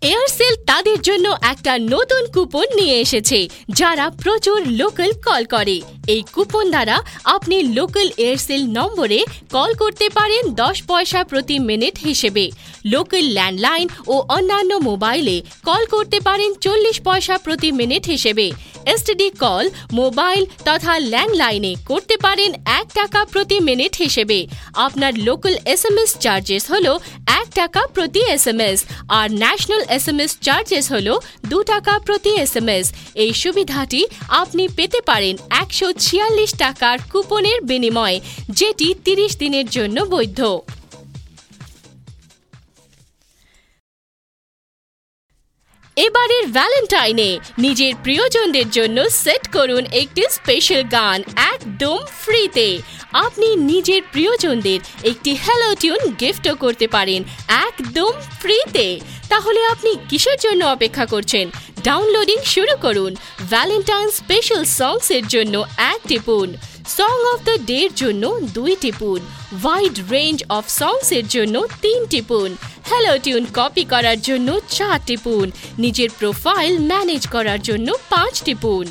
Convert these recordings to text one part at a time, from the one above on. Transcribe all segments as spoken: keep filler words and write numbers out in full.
এয়ারসেল তাদের জন্য একটা নতুন কুপন নিয়ে এসেছে যারা প্রচুর লোকাল কল করে। এই কুপন দ্বারা আপনি লোকাল এয়ারসেল নম্বরে কল করতে পারেন দশ পয়সা প্রতি মিনিট হিসেবে। লোকাল ল্যান্ডলাইন ও অন্যান্য মোবাইলে কল করতে পারেন চল্লিশ পয়সা প্রতি মিনিট হিসেবে। এসটিডি কল মোবাইল তথা ল্যান্ডলাইনে করতে পারেন এক টাকা প্রতি মিনিট হিসেবে। আপনার লোকাল এসএমএস চার্জেস হলো এক টাকা প্রতি এসএমএস আর ন্যাশনাল এসএমএস চার্জেস হলো দু টাকা প্রতি এসএমএস। এই সুবিধাটি আপনি পেতে পারেন একশো ছিয়াল্লিশ টাকার কুপনের বিনিময়ে, যেটি তিরিশ দিনের জন্য বৈধ। এবারের ভ্যালেন্টাইনে নিজের প্রিয়জনদের জন্য সেট করুন একটি স্পেশাল গান একদম ফ্রিতে। আপনি নিজের প্রিয়জনদের একটি হ্যালো টিউন গিফটও করতে পারেন একদম ফ্রিতে। তাহলে আপনি কিসের জন্য অপেক্ষা করছেন? ডাউনলোডিং শুরু করুন। ভ্যালেন্টাইন স্পেশাল সংস এর জন্য এক টিপুন, সং অফ দ্য ডে এর জন্য দুই টিপুন, ওয়াইড রেঞ্জ অফ সংস এর জন্য তিন টিপুন, হ্যালো টিউন কপি করার জন্য চার টিপুন, নিজের প্রোফাইল ম্যানেজ করার জন্য পাঁচ টিপুন।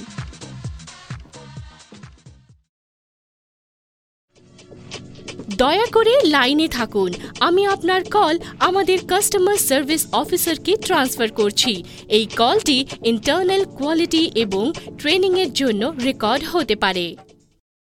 দয়া করে লাইনে থাকুন, আমি আপনার কল আমাদের কাস্টমার সার্ভিস অফিসারকে ট্রান্সফার করছি। এই কলটি ইন্টারনাল কোয়ালিটি এবং ট্রেনিং এর জন্য রেকর্ড হতে পারে।